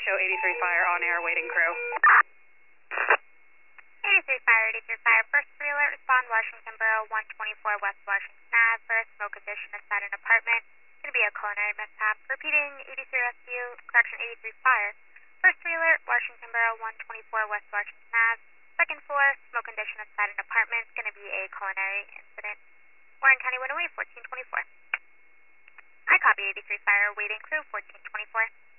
show 83 Fire on air, waiting crew. 83 Fire, 83 Fire. First three alert, respond Washington Borough, 124 West Washington Ave for a smoke ignition inside an apartment. It's going to be a culinary mishap. Repeating, 83 Rescue, correction, 83 Fire. First three alert, Washington Borough, 124 West Washington Ave. Second floor, smoke ignition inside an apartment. It's going to be a culinary incident. Warren County, Winnoway, 1424. I copy 83 Fire, waiting crew, 1424.